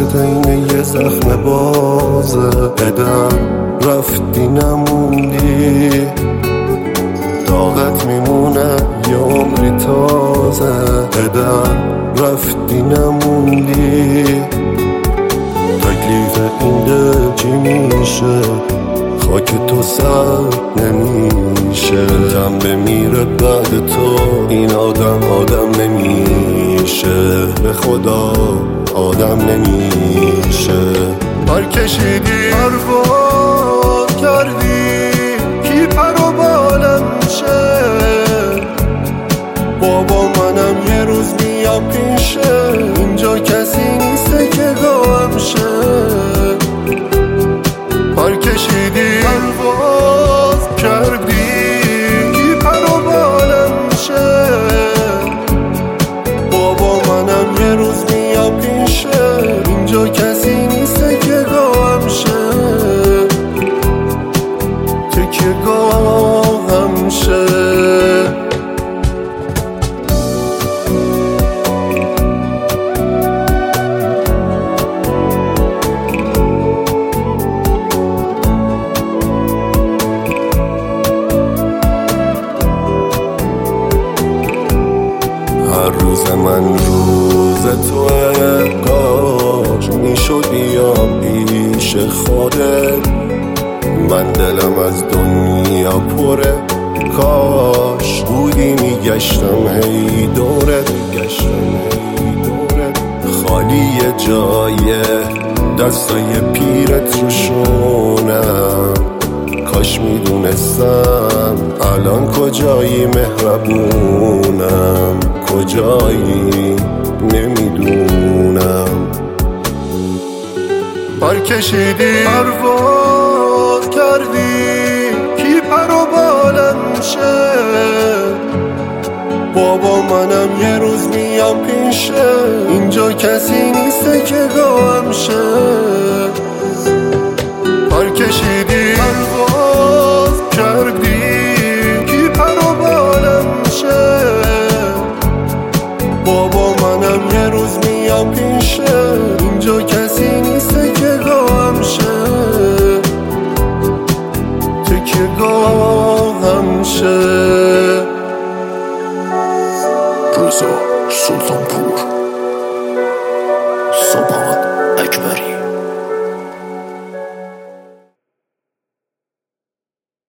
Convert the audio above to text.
دست اینه یه زخم بازه، قدم رفتی نموندی، داغت میمونه یه عمری تازه، قدم رفتی نموندی، تکلیف این دل چی میشه؟ خاک تو سر نمیشه، جنبه میره بعد تو، این آدم نمیشه، به خدا آدم نمیشه. پر کشیدی پرواز کردی کی پر و بالم شه، بابا منم یه روز میام پیشه، اینجا کسی نیسته که گام شه. پر کشیدی پرواز کردی کی پر و بالم شه، بابا منم یه روز میام پیشه، اینجا کسی نیسته که گام شه، تکیه گاهم شه. هر روز من روز توه، کاش میشد بیام پیش خودت، من دلم از دنیا پره، کاش بودی میگشتم هی دورت، خالی جای دستای پیرت رو شونم، کاش میدونستم الان کجایی مهربونم، کجایی نمیدونم. پر کشیدی پرواز کردی کی پر و بالم شه، بابا منم یه روز میام پیشه، اینجا کسی نیسته که گام شه. پر کشیدی پرواز کردی کی پر و بالم شه، بابا منم یه روز میام پیشه، اینجا کسی نیسته که گام شه، تکیه گاهم شه. رضا سلطانپور.